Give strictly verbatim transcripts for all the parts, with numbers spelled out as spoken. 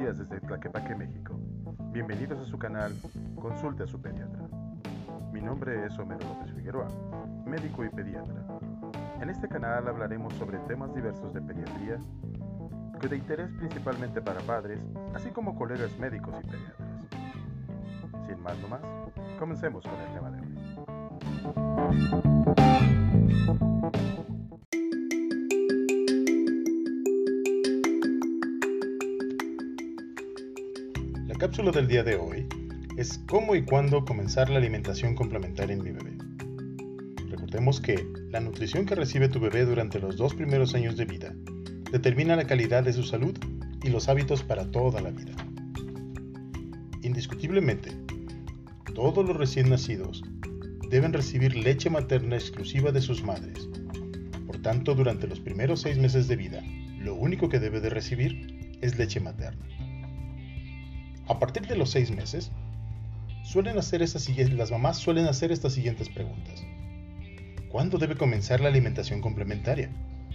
días desde Tlaquepaque, México. Bienvenidos a su canal Consulte a su pediatra. Mi nombre es Homero López Figueroa, médico y pediatra. En este canal hablaremos sobre temas diversos de pediatría que de interés principalmente para padres, así como colegas médicos y pediatras. Sin más no más, comencemos con el tema de hoy. La cápsula del día de hoy es cómo y cuándo comenzar la alimentación complementaria en mi bebé. Recordemos que la nutrición que recibe tu bebé durante los dos primeros años de vida determina la calidad de su salud y los hábitos para toda la vida. Indiscutiblemente, todos los recién nacidos deben recibir leche materna exclusiva de sus madres. Por tanto, durante los primeros seis meses de vida, lo único que debe de recibir es leche materna. A partir de los seis meses, suelen hacer estas, las mamás suelen hacer estas siguientes preguntas. ¿Cuándo debe comenzar la alimentación complementaria?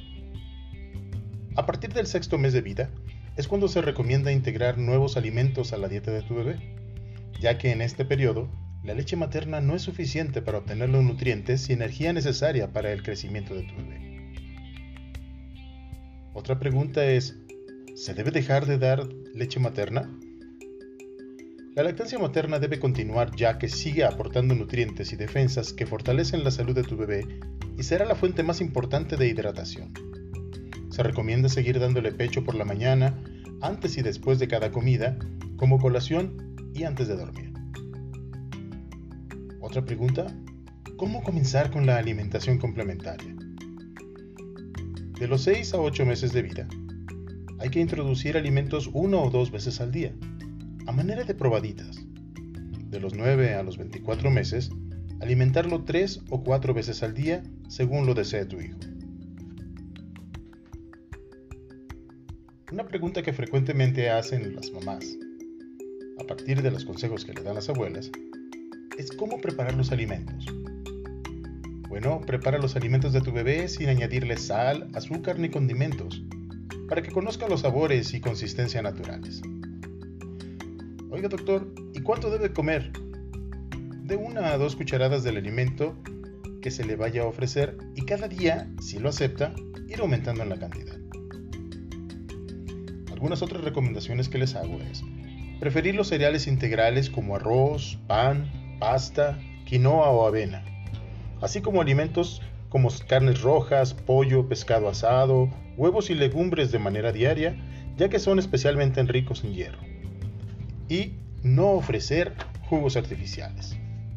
A partir del sexto mes de vida es cuando se recomienda integrar nuevos alimentos a la dieta de tu bebé, ya que en este periodo la leche materna no es suficiente para obtener los nutrientes y energía necesaria para el crecimiento de tu bebé. Otra pregunta es, ¿se debe dejar de dar leche materna? La lactancia materna debe continuar ya que sigue aportando nutrientes y defensas que fortalecen la salud de tu bebé y será la fuente más importante de hidratación. Se recomienda seguir dándole pecho por la mañana, antes y después de cada comida, como colación y antes de dormir. Otra pregunta, ¿cómo comenzar con la alimentación complementaria? De los seis a ocho meses de vida, hay que introducir alimentos una o dos veces al día, a manera de probaditas. De los nueve a los veinticuatro meses, alimentarlo tres o cuatro veces al día, según lo desee tu hijo. Una pregunta que frecuentemente hacen las mamás, a partir de los consejos que le dan las abuelas, es cómo preparar los alimentos. Bueno, prepara los alimentos de tu bebé sin añadirle sal, azúcar ni condimentos, para que conozca los sabores y consistencia naturales. Oiga, doctor, ¿y cuánto debe comer? De una a dos cucharadas del alimento que se le vaya a ofrecer y cada día, si lo acepta, ir aumentando en la cantidad. Algunas otras recomendaciones que les hago es preferir los cereales integrales como arroz, pan, pasta, quinoa o avena, así como alimentos como carnes rojas, pollo, pescado asado, huevos y legumbres de manera diaria, ya que son especialmente ricos en hierro. Y no ofrecer jugos artificiales.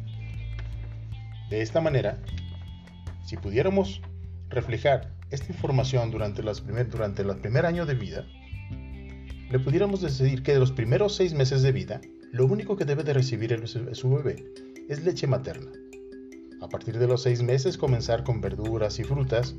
De esta manera, si pudiéramos reflejar esta información durante, las primer, durante el primer año de vida, le pudiéramos decir que de los primeros seis meses de vida, lo único que debe de recibir el, su bebé es leche materna. A partir de los seis meses comenzar con verduras y frutas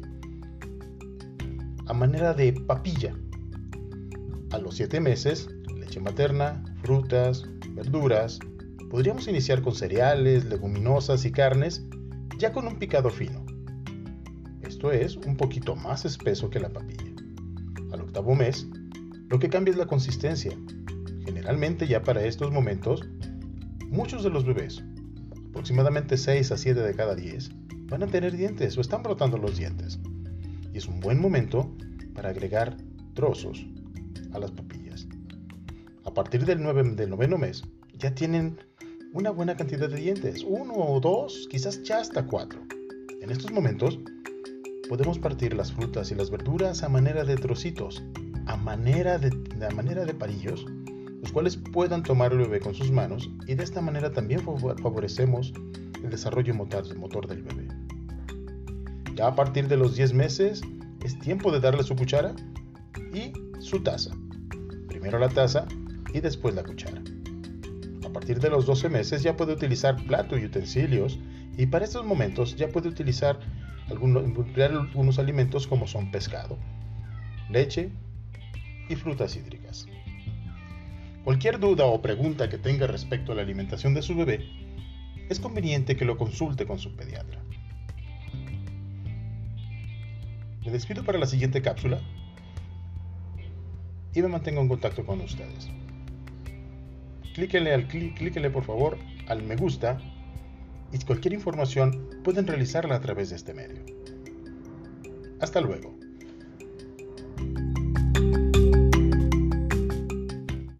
a manera de papilla. A los siete meses, leche materna, frutas, verduras. Podríamos iniciar con cereales, leguminosas y carnes, ya con un picado fino. Esto es un poquito más espeso que la papilla. Al octavo mes, lo que cambia es la consistencia. Generalmente ya para estos momentos, muchos de los bebés, aproximadamente seis a siete de cada diez, van a tener dientes o están brotando los dientes. Y es un buen momento para agregar trozos a las papillas. A partir del, nueve, del noveno mes, ya tienen una buena cantidad de dientes, uno o dos, quizás ya hasta cuatro. En estos momentos, podemos partir las frutas y las verduras a manera de trocitos, a manera de, a manera de palillos, los cuales puedan tomar el bebé con sus manos y de esta manera también favorecemos el desarrollo motor, motor del bebé. Ya a partir de los diez meses, es tiempo de darle su cuchara y su taza. Primero la taza y después la cuchara. A partir de los doce meses ya puede utilizar plato y utensilios y para estos momentos ya puede utilizar algunos, algunos alimentos como son pescado, leche y frutas hídricas. Cualquier duda o pregunta que tenga respecto a la alimentación de su bebé, es conveniente que lo consulte con su pediatra. Me despido para la siguiente cápsula y me mantengo en contacto con ustedes. Clíquenle, al, clí, clíquenle por favor al me gusta y cualquier información pueden realizarla a través de este medio. Hasta luego.